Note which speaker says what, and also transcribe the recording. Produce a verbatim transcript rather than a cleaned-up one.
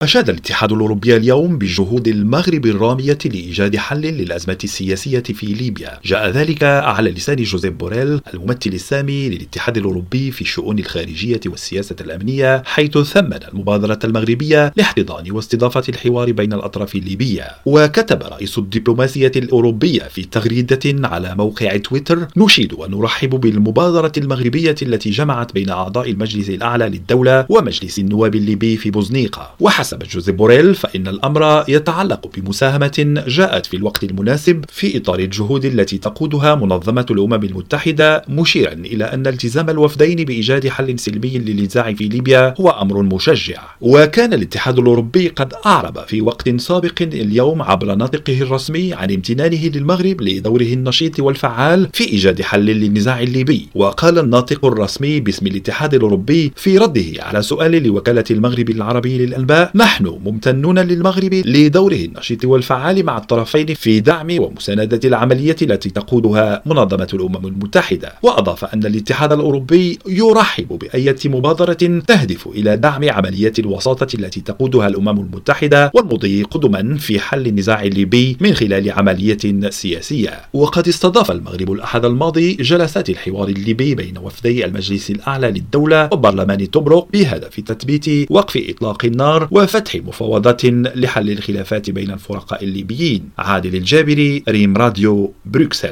Speaker 1: أشاد الاتحاد الأوروبي اليوم بجهود المغرب الرامية لإيجاد حل للأزمة السياسية في ليبيا. جاء ذلك على لسان جوزيب بوريل الممثل السامي للاتحاد الأوروبي في الشؤون الخارجية والسياسة الأمنية، حيث ثمن المبادرة المغربية لاحتضان واستضافة الحوار بين الأطراف الليبية. وكتب رئيس الدبلوماسية الأوروبية في تغريدة على موقع تويتر: نشيد ونرحب بالمبادرة المغربية التي جمعت بين أعضاء المجلس الأعلى للدولة ومجلس النواب الليبي في بوزنيقة. وحسب جوزيب بوريل فإن الأمر يتعلق بمساهمة جاءت في الوقت المناسب في إطار الجهود التي تقودها منظمة الأمم المتحدة، مشيرا إلى أن التزام الوفدين بإيجاد حل سلمي للنزاع في ليبيا هو أمر مشجع. وكان الاتحاد الأوروبي قد أعرب في وقت سابق اليوم عبر ناطقه الرسمي عن امتنانه للمغرب لدوره النشيط والفعال في إيجاد حل للنزاع الليبي. وقال الناطق الرسمي باسم الاتحاد الأوروبي في رده على سؤال لوكالة المغرب العربي للأنباء: نحن ممتنون للمغرب لدوره النشيط والفعال مع الطرفين في دعم ومساندة العملية التي تقودها منظمة الأمم المتحدة. وأضاف أن الاتحاد الأوروبي يرحب بأية مبادرة تهدف إلى دعم عملية الوساطة التي تقودها الأمم المتحدة والمضي قدما في حل النزاع الليبي من خلال عملية سياسية. وقد استضاف المغرب الأحد الماضي جلسات الحوار الليبي بين وفدي المجلس الأعلى للدولة وبرلمان طبرق بهدف تثبيت وقف إطلاق النار وفتح مفاوضات لحل الخلافات بين الفرقاء الليبيين. عادل الجابري، ريم راديو، بروكسل.